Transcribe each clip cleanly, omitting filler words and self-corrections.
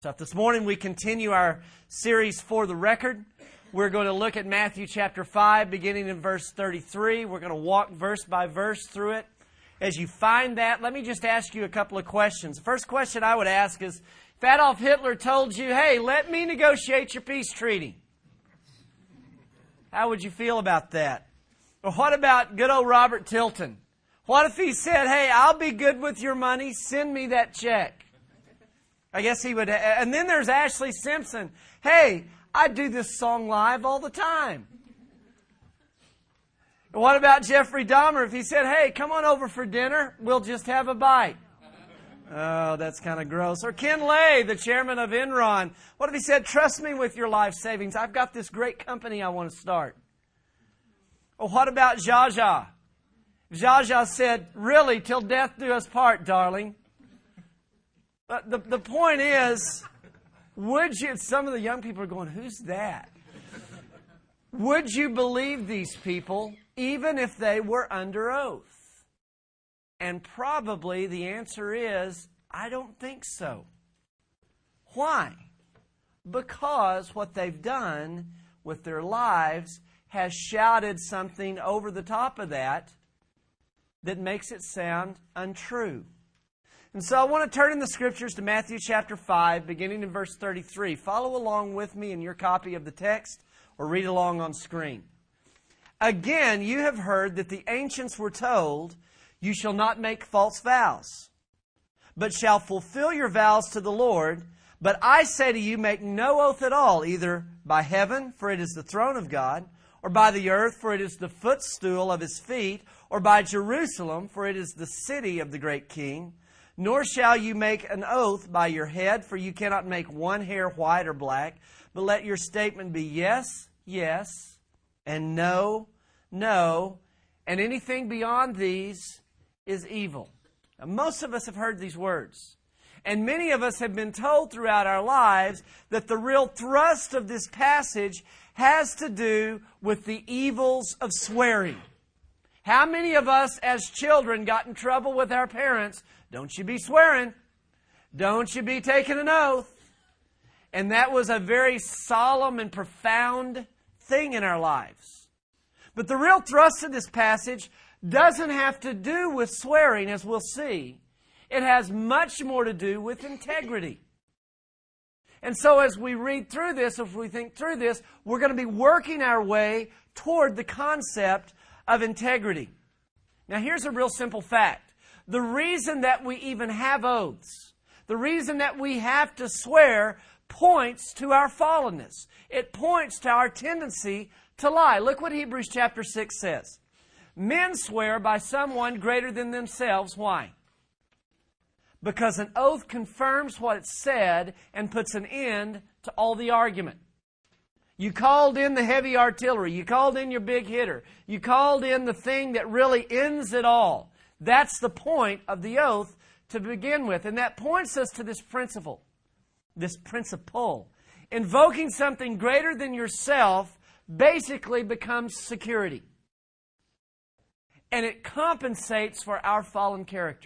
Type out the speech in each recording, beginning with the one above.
This morning we continue our series For the Record. We're going to look at Matthew chapter 5, beginning in verse 33. We're going to walk verse by verse through it. As you find that, let me just ask you a couple of questions. The first question I would ask is, if Adolf Hitler told you, hey, let me negotiate your peace treaty, how would you feel about that? Or what about good old Robert Tilton? What if he said, hey, I'll be good with your money, send me that check? I guess he would. And then there's Ashley Simpson. Hey, I do this song live all the time. What about Jeffrey Dahmer? If he said, hey, come on over for dinner, we'll just have a bite. Oh, that's kind of gross. Or Ken Lay, the chairman of Enron. What if he said, trust me with your life savings. I've got this great company I want to start. Or what about Zsa Zsa? Zsa Zsa said, really, till death do us part, darling. But the point is, would you, some of the young people are going, who's that? Would you believe these people even if they were under oath? And probably the answer is, I don't think so. Why? Because what they've done with their lives has shouted something over the top of that makes it sound untrue. And so I want to turn in the Scriptures to Matthew chapter 5, beginning in verse 33. Follow along with me in your copy of the text or read along on screen. Again, you have heard that the ancients were told, you shall not make false vows, but shall fulfill your vows to the Lord. But I say to you, make no oath at all, either by heaven, for it is the throne of God, or by the earth, for it is the footstool of His feet, or by Jerusalem, for it is the city of the great King. Nor shall you make an oath by your head, for you cannot make one hair white or black, but let your statement be yes, yes, and no, no, and anything beyond these is evil. Now, most of us have heard these words, and many of us have been told throughout our lives that the real thrust of this passage has to do with the evils of swearing. How many of us as children got in trouble with our parents? Don't you be swearing. Don't you be taking an oath. And that was a very solemn and profound thing in our lives. But the real thrust of this passage doesn't have to do with swearing, as we'll see. It has much more to do with integrity. And so as we read through this, if we think through this, we're going to be working our way toward the concept of integrity. Now here's a real simple fact. The reason that we even have oaths, the reason that we have to swear, points to our fallenness. It points to our tendency to lie. Look what Hebrews chapter 6 says. Men swear by someone greater than themselves. Why? Because an oath confirms what it said and puts an end to all the argument. You called in the heavy artillery. You called in your big hitter. You called in the thing that really ends it all. That's the point of the oath to begin with. And that points us to this principle. This principle. Invoking something greater than yourself basically becomes security. And it compensates for our fallen character.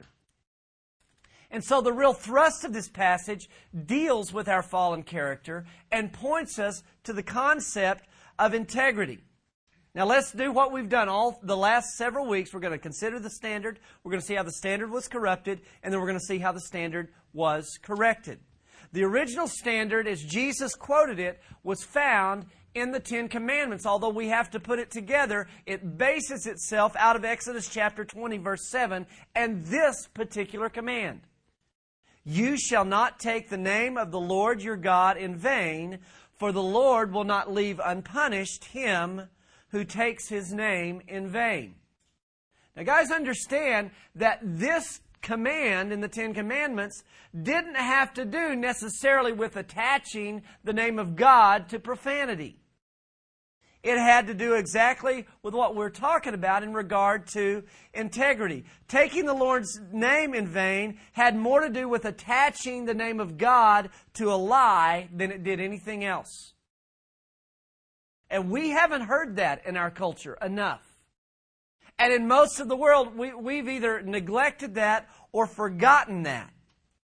And so the real thrust of this passage deals with our fallen character and points us to the concept of integrity. Now let's do what we've done all the last several weeks. We're going to consider the standard. We're going to see how the standard was corrupted, and then we're going to see how the standard was corrected. The original standard, as Jesus quoted it, was found in the Ten Commandments. Although we have to put it together, it bases itself out of Exodus chapter 20, verse 7, and this particular command. You shall not take the name of the Lord your God in vain, for the Lord will not leave unpunished him who takes His name in vain. Now guys, understand that this command in the Ten Commandments didn't have to do necessarily with attaching the name of God to profanity. It had to do exactly with what we're talking about in regard to integrity. Taking the Lord's name in vain had more to do with attaching the name of God to a lie than it did anything else. And we haven't heard that in our culture enough. And in most of the world, we've either neglected that or forgotten that.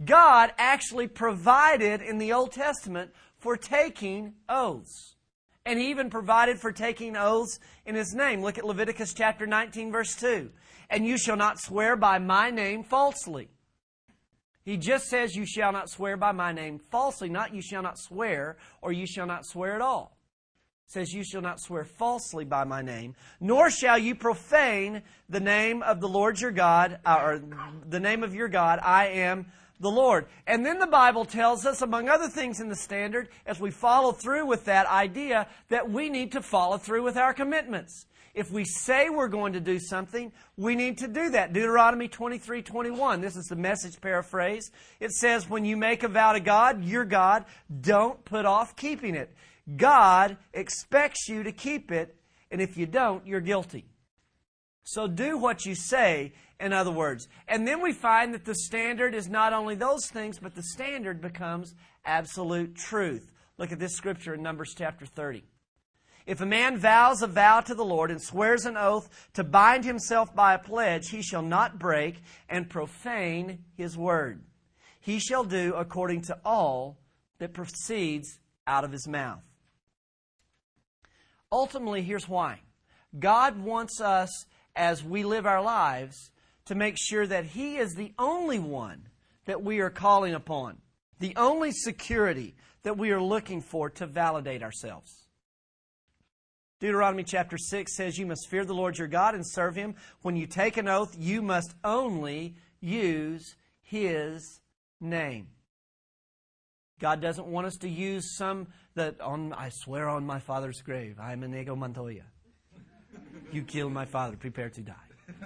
God actually provided in the Old Testament for taking oaths. And He even provided for taking oaths in His name. Look at Leviticus chapter 19, verse 2. And you shall not swear by my name falsely. He just says you shall not swear by my name falsely, not you shall not swear or you shall not swear at all. It says you shall not swear falsely by my name, nor shall you profane the name of the Lord your God, or the name of your God. I am the Lord. And then the Bible tells us, among other things in the standard, as we follow through with that idea, that we need to follow through with our commitments. If we say we're going to do something, we need to do that. Deuteronomy 23:21. This is the Message paraphrase. It says, when you make a vow to God, your God, don't put off keeping it. God expects you to keep it, and if you don't, you're guilty. So do what you say, in other words. And then we find that the standard is not only those things, but the standard becomes absolute truth. Look at this scripture in Numbers chapter 30. If a man vows a vow to the Lord and swears an oath to bind himself by a pledge, he shall not break and profane his word. He shall do according to all that proceeds out of his mouth. Ultimately, here's why. God wants us, as we live our lives, to make sure that He is the only one that we are calling upon, the only security that we are looking for to validate ourselves. Deuteronomy chapter 6 says, you must fear the Lord your God and serve Him. When you take an oath, you must only use His name. God doesn't want us to use I swear on my father's grave, I am Inigo Montoya. You killed my father, prepare to die.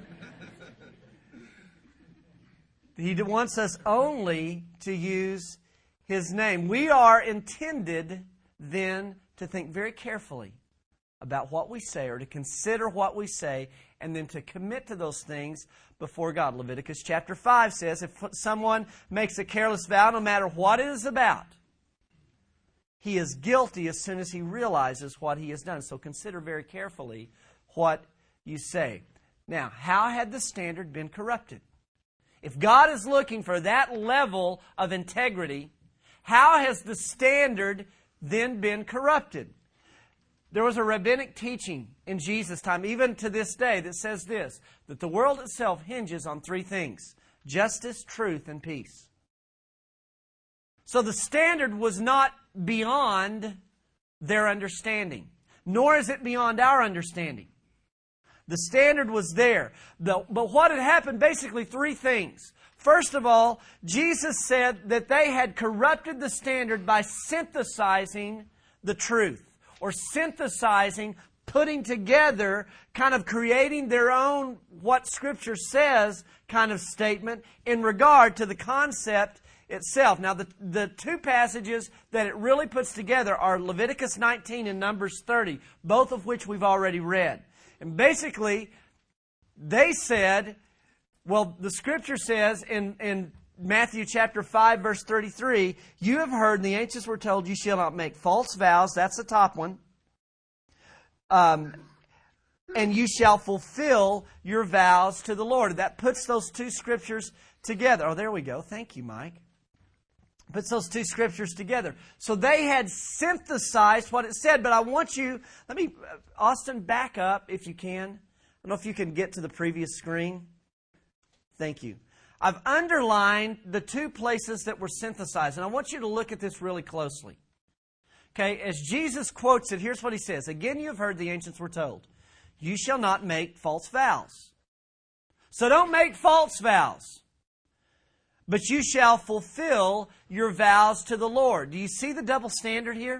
He wants us only to use His name. We are intended then to think very carefully about what we say, or to consider what we say, and then to commit to those things before God. Leviticus chapter 5 says, if someone makes a careless vow, no matter what it is about, he is guilty as soon as he realizes what he has done. So consider very carefully what you say. Now, how had the standard been corrupted? If God is looking for that level of integrity, how has the standard then been corrupted? There was a rabbinic teaching in Jesus' time, even to this day, that says this, that the world itself hinges on three things: justice, truth, and peace. So the standard was not beyond their understanding, nor is it beyond our understanding. The standard was there. But what had happened, basically three things. First of all, Jesus said that they had corrupted the standard by synthesizing the truth, or synthesizing, putting together, kind of creating their own what Scripture says kind of statement in regard to the concept itself. Now, the two passages that it really puts together are Leviticus 19 and Numbers 30, both of which we've already read. And basically, they said, well, the Scripture says in Matthew chapter 5, verse 33, you have heard, and the ancients were told, you shall not make false vows. That's the top one. And you shall fulfill your vows to the Lord. That puts those two Scriptures together. Oh, there we go. Thank you, Mike. Puts those two Scriptures together. So they had synthesized what it said, but I want you, Austin, back up if you can. I don't know if you can get to the previous screen. Thank you. I've underlined the two places that were synthesized, and I want you to look at this really closely. Okay, as Jesus quotes it, here's what He says. Again, you have heard the ancients were told, you shall not make false vows. So don't make false vows, but you shall fulfill your vows to the Lord. Do you see the double standard here?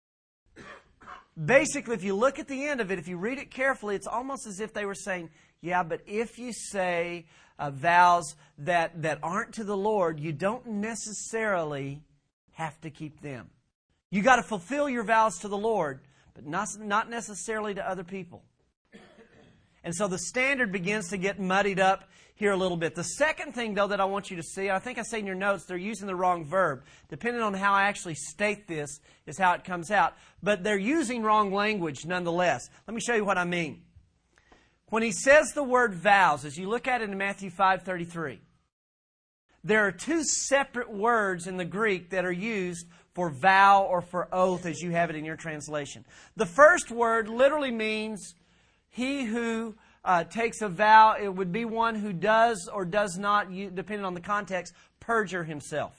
Basically, if you look at the end of it, if you read it carefully, it's almost as if they were saying, yeah, but if you say vows that aren't to the Lord, you don't necessarily have to keep them. You got to fulfill your vows to the Lord, but not necessarily to other people. And so the standard begins to get muddied up here a little bit. The second thing, though, that I want you to see, I think I say in your notes, they're using the wrong verb. Depending on how I actually state this is how it comes out. But they're using wrong language nonetheless. Let me show you what I mean. When he says the word vows, as you look at it in Matthew 5:33, there are two separate words in the Greek that are used for vow or for oath as you have it in your translation. The first word literally means he who takes a vow. It would be one who does or does not, depending on the context, perjure himself.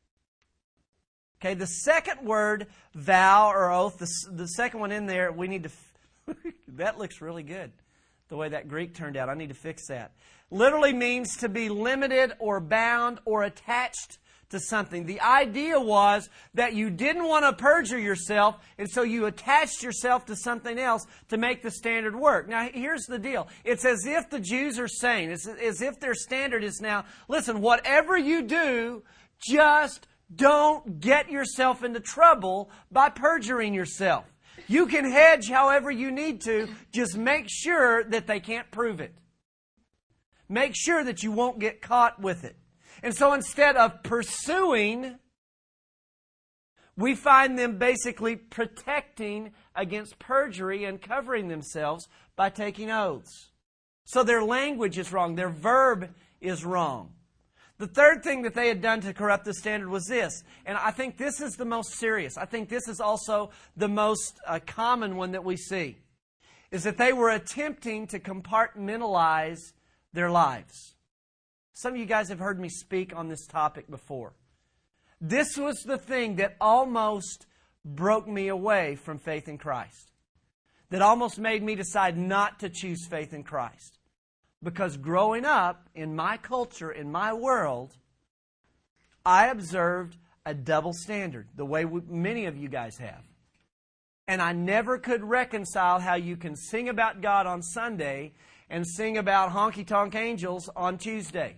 Okay, the second word, vow or oath, the second one in there, we need to... that looks really good, the way that Greek turned out. I need to fix that. Literally means to be limited or bound or attached to something. The idea was that you didn't want to perjure yourself, and so you attached yourself to something else to make the standard work. Now, here's the deal. It's as if the Jews are saying, it's as if their standard is now, listen, whatever you do, just don't get yourself into trouble by perjuring yourself. You can hedge however you need to, just make sure that they can't prove it. Make sure that you won't get caught with it. And so instead of pursuing, we find them basically protecting against perjury and covering themselves by taking oaths. So their language is wrong. Their verb is wrong. The third thing that they had done to corrupt the standard was this, and I think this is the most serious. I think this is also the most common one that we see, is that they were attempting to compartmentalize their lives. Some of you guys have heard me speak on this topic before. This was the thing that almost broke me away from faith in Christ, that almost made me decide not to choose faith in Christ. Because growing up in my culture, in my world, I observed a double standard, the way many of you guys have. And I never could reconcile how you can sing about God on Sunday and sing about honky-tonk angels on Tuesday.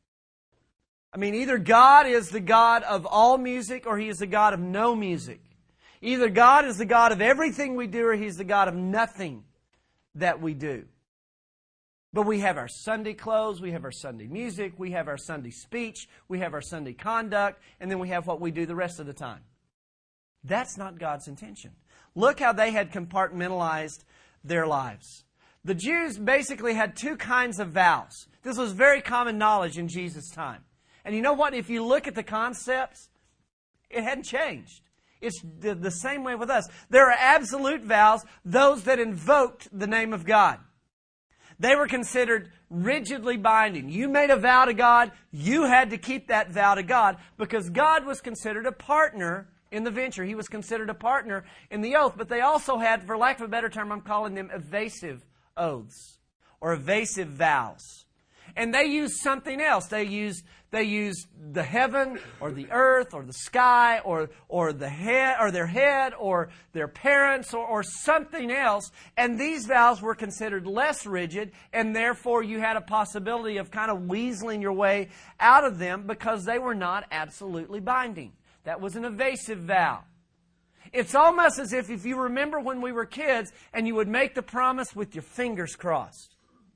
I mean, either God is the God of all music or He is the God of no music. Either God is the God of everything we do or He's the God of nothing that we do. But we have our Sunday clothes, we have our Sunday music, we have our Sunday speech, we have our Sunday conduct, and then we have what we do the rest of the time. That's not God's intention. Look how they had compartmentalized their lives. The Jews basically had two kinds of vows. This was very common knowledge in Jesus' time. And you know what? If you look at the concepts, it hadn't changed. It's the same way with us. There are absolute vows, those that invoked the name of God. They were considered rigidly binding. You made a vow to God, you had to keep that vow to God because God was considered a partner in the venture. He was considered a partner in the oath. But they also had, for lack of a better term, I'm calling them evasive oaths or evasive vows. And they used something else. They used the heaven or the earth or the sky or the head or their head or their parents or something else. And these vows were considered less rigid, and therefore you had a possibility of kind of weaseling your way out of them because they were not absolutely binding. That was an evasive vow. It's almost as if you remember when we were kids and you would make the promise with your fingers crossed.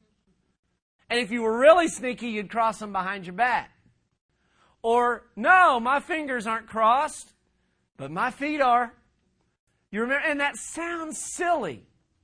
And if you were really sneaky, you'd cross them behind your back. Or, no, my fingers aren't crossed, but my feet are. You remember? And that sounds silly.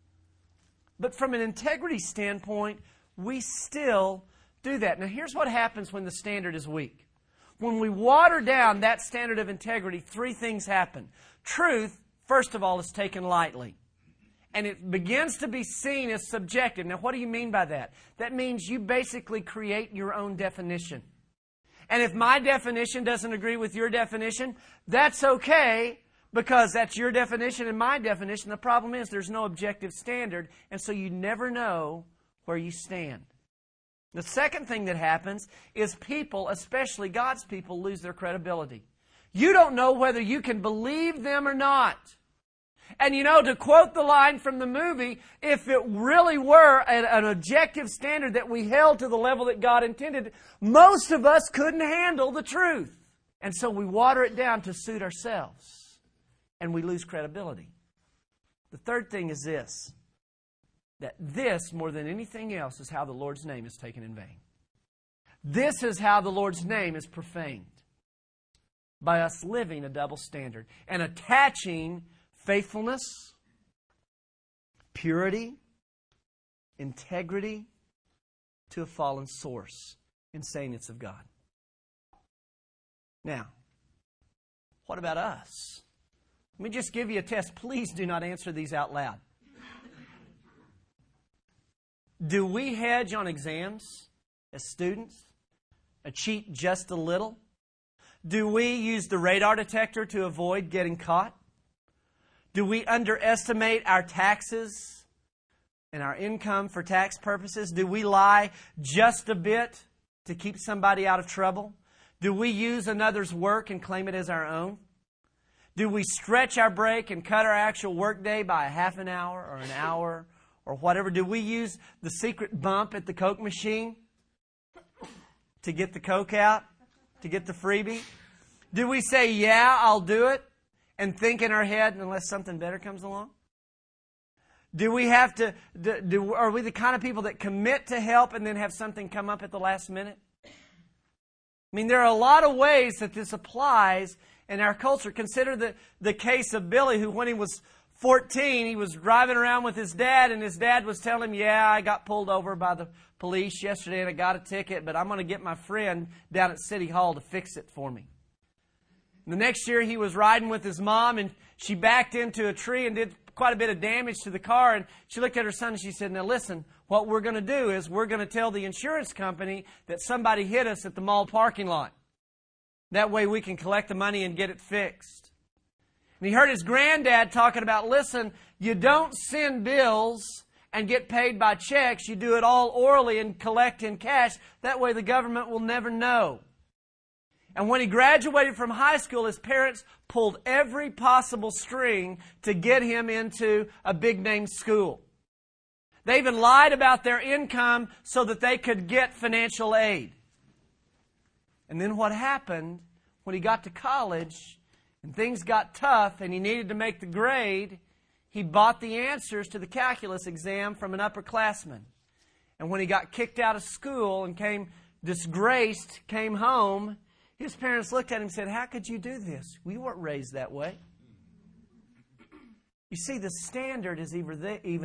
But from an integrity standpoint, we still do that. Now, here's what happens when the standard is weak. When we water down that standard of integrity, three things happen. Truth, first of all, is taken lightly. And it begins to be seen as subjective. Now, what do you mean by that? That means you basically create your own definition. And if my definition doesn't agree with your definition, that's okay because that's your definition and my definition. The problem is there's no objective standard, and so you never know where you stand. The second thing that happens is people, especially God's people, lose their credibility. You don't know whether you can believe them or not. And you know, to quote the line from the movie, if it really were an objective standard that we held to the level that God intended, most of us couldn't handle the truth. And so we water it down to suit ourselves. And we lose credibility. The third thing is this. That this, more than anything else, is how the Lord's name is taken in vain. This is how the Lord's name is profaned. By us living a double standard and attaching faithfulness, purity, integrity to a fallen source and saying it's of God. Now, what about us? Let me just give you a test. Please do not answer these out loud. Do we hedge on exams as students? Cheat just a little? Do we use the radar detector to avoid getting caught? Do we underestimate our taxes and our income for tax purposes? Do we lie just a bit to keep somebody out of trouble? Do we use another's work and claim it as our own? Do we stretch our break and cut our actual workday by a half an hour or an hour or whatever? Do we use the secret bump at the Coke machine to get the Coke out, to get the freebie? Do we say, yeah, I'll do it, and think in our head unless something better comes along? Do we have to, are we the kind of people that commit to help and then have something come up at the last minute? I mean, there are a lot of ways that this applies in our culture. Consider the case of Billy, who when he was 14, he was driving around with his dad, and his dad was telling him, yeah, I got pulled over by the police yesterday and I got a ticket, but I'm going to get my friend down at City Hall to fix it for me. The next year he was riding with his mom, and she backed into a tree and did quite a bit of damage to the car. And she looked at her son and she said, now listen, what we're going to do is we're going to tell the insurance company that somebody hit us at the mall parking lot. That way we can collect the money and get it fixed. And he heard his granddad talking about, listen, you don't send bills and get paid by checks. You do it all orally and collect in cash. That way the government will never know. And when he graduated from high school, his parents pulled every possible string to get him into a big-name school. They even lied about their income so that they could get financial aid. And then what happened when he got to college and things got tough and he needed to make the grade, he bought the answers to the calculus exam from an upperclassman. And when he got kicked out of school and came disgraced, came home, his parents looked at him and said, how could you do this? We weren't raised that way. You see, the standard is either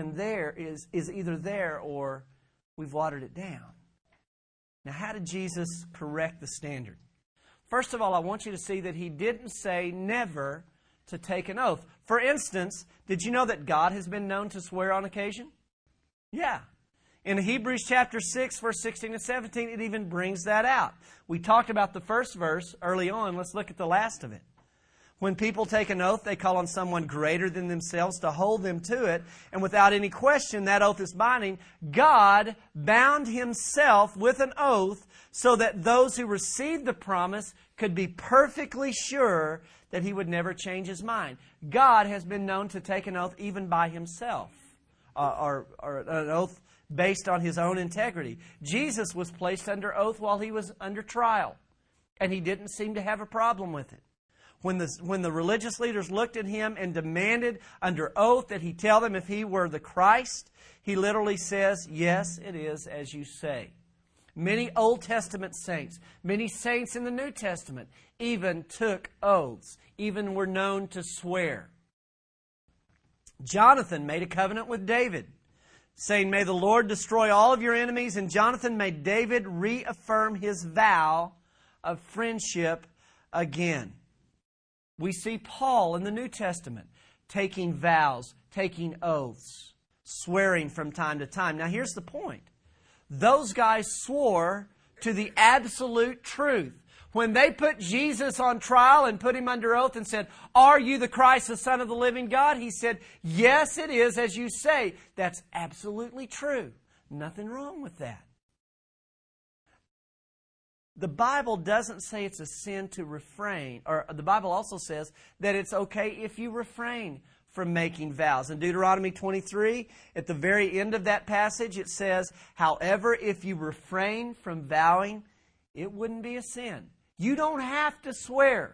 there or we've watered it down. Now, how did Jesus correct the standard? First of all, I want you to see that He didn't say never to take an oath. For instance, did you know that God has been known to swear on occasion? Yeah. In Hebrews chapter 6, verse 16 and 17, it even brings that out. We talked about the first verse early on. Let's look at the last of it. When people take an oath, they call on someone greater than themselves to hold them to it. And without any question, that oath is binding. God bound Himself with an oath so that those who received the promise could be perfectly sure that He would never change His mind. God has been known to take an oath even by Himself, or an oath based on His own integrity. Jesus was placed under oath while He was under trial, and He didn't seem to have a problem with it. When the religious leaders looked at Him and demanded under oath that He tell them if He were the Christ, He literally says, yes, it is as you say. Many Old Testament saints, many saints in the New Testament even took oaths, even were known to swear. Jonathan made a covenant with David, saying, may the Lord destroy all of your enemies. And Jonathan made David reaffirm his vow of friendship again. We see Paul in the New Testament taking vows, taking oaths, swearing from time to time. Now here's the point. Those guys swore to the absolute truth. When they put Jesus on trial and put Him under oath and said, are you the Christ, the Son of the living God? He said, yes, it is as you say. That's absolutely true. Nothing wrong with that. The Bible doesn't say it's a sin to refrain, or the Bible also says that it's okay if you refrain from making vows. In Deuteronomy 23, at the very end of that passage, it says, however, if you refrain from vowing, it wouldn't be a sin. You don't have to swear.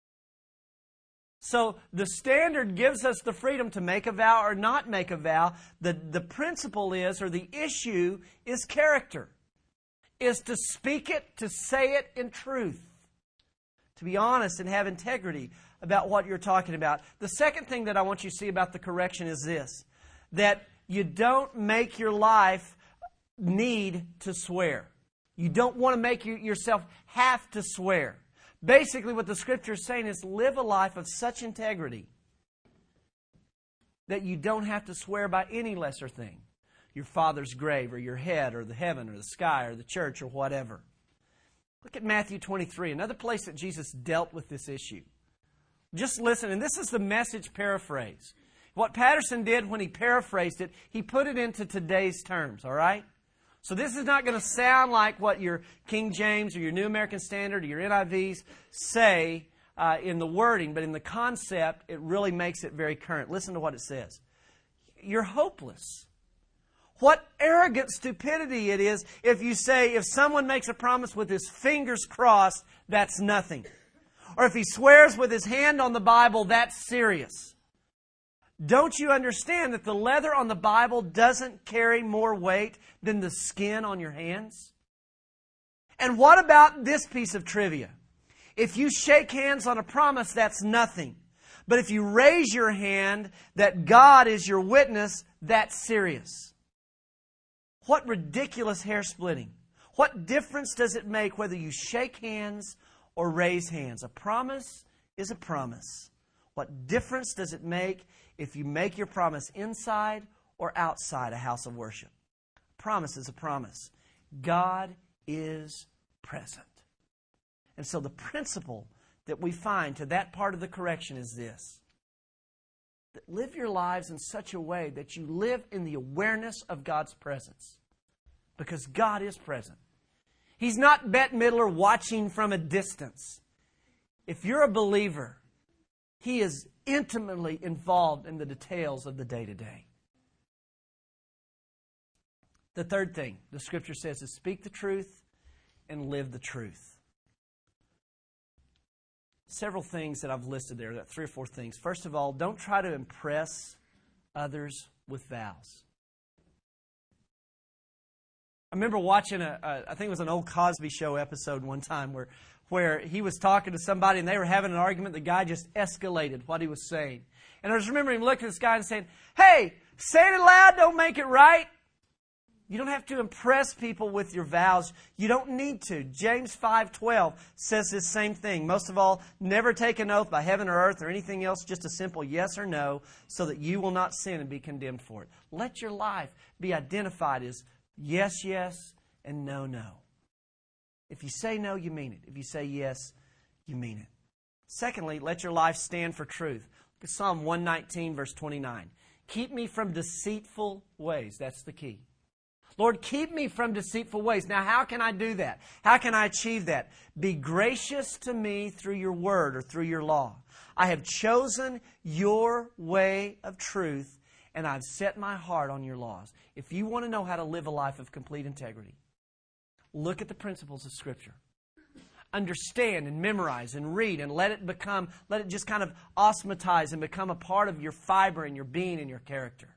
So the standard gives us the freedom to make a vow or not make a vow. The principle is, or the issue is character. Is to speak it, to say it in truth. To be honest and have integrity about what you're talking about. The second thing that I want you to see about the correction is this. That you don't make your life need to swear. You don't want to make yourself have to swear. Basically, what the Scripture is saying is live a life of such integrity that you don't have to swear by any lesser thing. Your father's grave, or your head, or the heaven, or the sky, or the church, or whatever. Look at Matthew 23, another place that Jesus dealt with this issue. Just listen, and this is the Message paraphrase. What Patterson did when he paraphrased it, he put it into today's terms, all right? So this is not going to sound like what your King James or your New American Standard or your NIVs say in the wording, but in the concept, it really makes it very current. Listen to what it says. You're hopeless. What arrogant stupidity it is if you say, if someone makes a promise with his fingers crossed, that's nothing. Or if he swears with his hand on the Bible, that's serious. Don't you understand that the leather on the Bible doesn't carry more weight than the skin on your hands? And what about this piece of trivia? If you shake hands on a promise, that's nothing. But if you raise your hand that God is your witness, that's serious. What ridiculous hair splitting. What difference does it make whether you shake hands or raise hands? A promise is a promise. What difference does it make if you make your promise inside or outside a house of worship? A promise is a promise. God is present. And so the principle that we find to that part of the correction is this. That live your lives in such a way that you live in the awareness of God's presence. Because God is present. He's not Bette Midler watching from a distance. If you're a believer, He is intimately involved in the details of the day-to-day. The third thing the Scripture says is speak the truth and live the truth. Several things that I've listed there, 3 or 4 things. First of all, don't try to impress others with vows. I remember watching I think it was an old Cosby Show episode one time where he was talking to somebody and they were having an argument. The guy just escalated what he was saying. And I just remember him looking at this guy and saying, "Hey, say it loud, don't make it right." You don't have to impress people with your vows. You don't need to. James 5:12 says this same thing. Most of all, never take an oath by heaven or earth or anything else, just a simple yes or no, so that you will not sin and be condemned for it. Let your life be identified as yes, yes, and no, no. If you say no, you mean it. If you say yes, you mean it. Secondly, let your life stand for truth. Look at Psalm 119, verse 29. Keep me from deceitful ways. That's the key. Lord, keep me from deceitful ways. Now, how can I do that? How can I achieve that? Be gracious to me through your word or through your law. I have chosen your way of truth, and I've set my heart on your laws. If you want to know how to live a life of complete integrity, look at the principles of Scripture. Understand and memorize and read and let it just kind of osmotize and become a part of your fiber and your being and your character.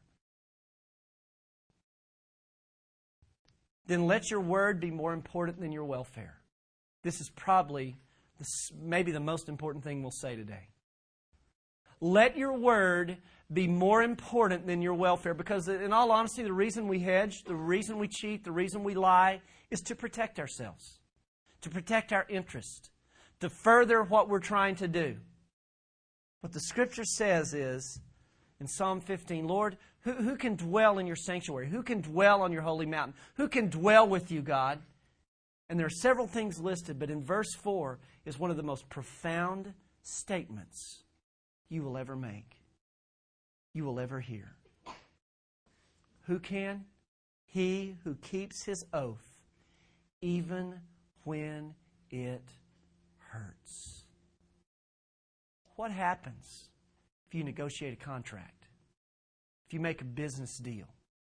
Then let your word be more important than your welfare. This is probably maybe the most important thing we'll say today. Let your word be more important than your welfare, because in all honesty, the reason we hedge, the reason we cheat, the reason we lie is to protect ourselves, to protect our interest, to further what we're trying to do. What the Scripture says is, in Psalm 15, Lord, who can dwell in your sanctuary? Who can dwell on your holy mountain? Who can dwell with you, God? And there are several things listed, but in verse 4 is one of the most profound statements you will ever make, you will ever hear. Who can? He who keeps his oath, even when it hurts. What happens if you negotiate a contract? If you make a business deal?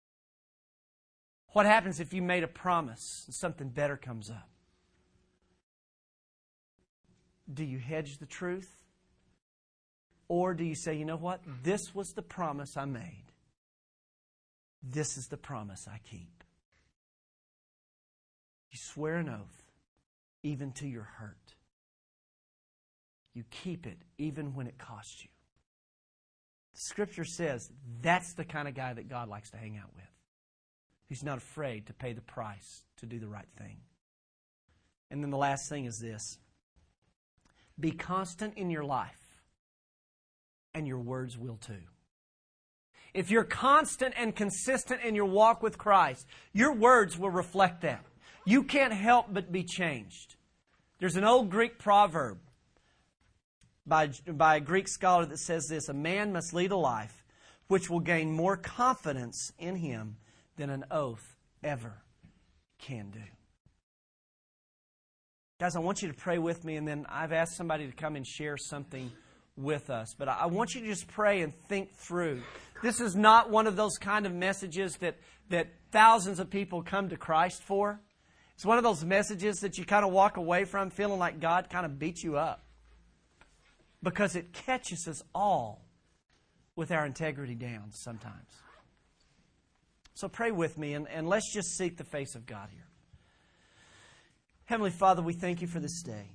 What happens if you made a promise and something better comes up? Do you hedge the truth? Or do you say, you know what? This was the promise I made. This is the promise I keep. You swear an oath, even to your hurt. You keep it, even when it costs you. Scripture says that's the kind of guy that God likes to hang out with. He's not afraid to pay the price to do the right thing. And then the last thing is this. Be constant in your life, and your words will too. If you're constant and consistent in your walk with Christ, your words will reflect that. You can't help but be changed. There's an old Greek proverb by a Greek scholar that says this: a man must lead a life which will gain more confidence in him than an oath ever can do. Guys, I want you to pray with me, and then I've asked somebody to come and share something with us. But I want you to just pray and think through. This is not one of those kind of messages that thousands of people come to Christ for. It's one of those messages that you kind of walk away from feeling like God kind of beat you up, because it catches us all with our integrity down sometimes. So pray with me, and let's just seek the face of God here. Heavenly Father, we thank you for this day.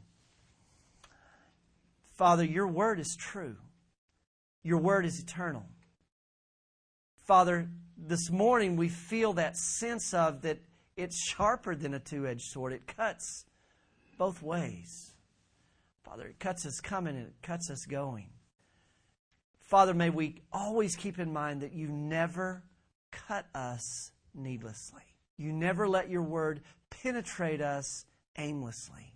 Father, your word is true. Your word is eternal. Father, this morning we feel that sense of that it's sharper than a two-edged sword. It cuts both ways. Father, it cuts us coming and it cuts us going. Father, may we always keep in mind that you never cut us needlessly. You never let your word penetrate us aimlessly.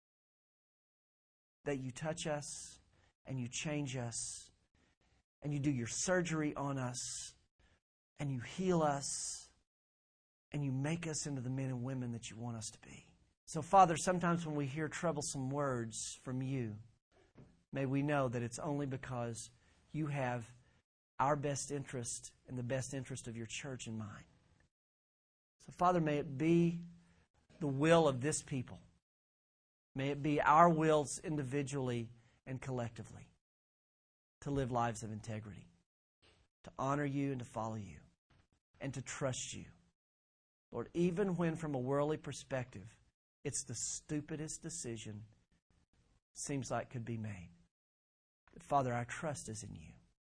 That you touch us and you change us and you do your surgery on us and you heal us and you make us into the men and women that you want us to be. So, Father, sometimes when we hear troublesome words from you, may we know that it's only because you have our best interest and the best interest of your church in mind. So, Father, may it be the will of this people. May it be our wills individually and collectively to live lives of integrity, to honor you and to follow you, and to trust you. Lord, even when from a worldly perspective, it's the stupidest decision seems like could be made. But Father, our trust is in you.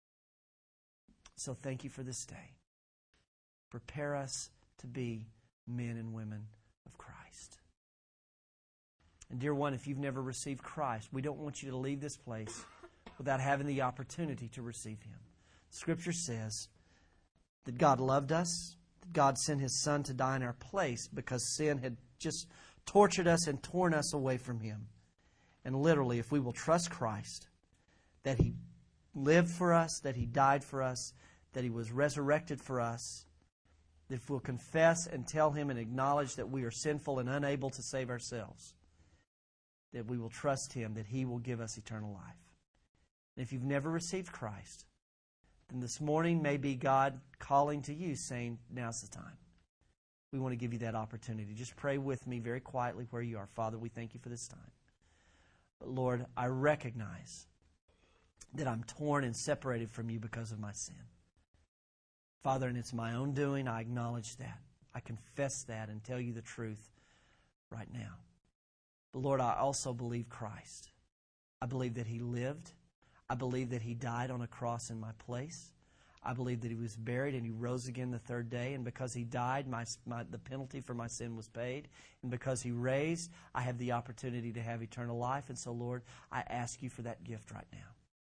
So thank you for this day. Prepare us to be men and women of Christ. And dear one, if you've never received Christ, we don't want you to leave this place without having the opportunity to receive Him. Scripture says that God loved us, that God sent His Son to die in our place because sin had just tortured us and torn us away from Him. And literally, if we will trust Christ, that He lived for us, that He died for us, that He was resurrected for us, that if we'll confess and tell Him and acknowledge that we are sinful and unable to save ourselves, that we will trust Him, that He will give us eternal life. And if you've never received Christ, then this morning may be God calling to you, saying, now's the time. We want to give you that opportunity. Just pray with me very quietly where you are. Father, we thank you for this time. But Lord, I recognize that I'm torn and separated from you because of my sin. Father, and it's my own doing. I acknowledge that. I confess that and tell you the truth right now. But Lord, I also believe Christ. I believe that He lived. I believe that He died on a cross in my place. I believe that He was buried and He rose again the third day. And because He died, the penalty for my sin was paid. And because He raised, I have the opportunity to have eternal life. And so, Lord, I ask you for that gift right now.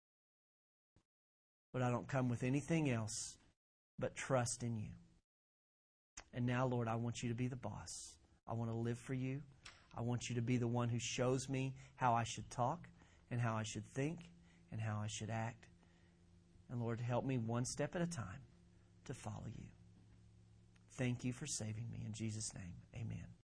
But I don't come with anything else but trust in you. And now, Lord, I want you to be the boss. I want to live for you. I want you to be the one who shows me how I should talk and how I should think and how I should act. And Lord, help me one step at a time to follow you. Thank you for saving me. In Jesus' name, amen.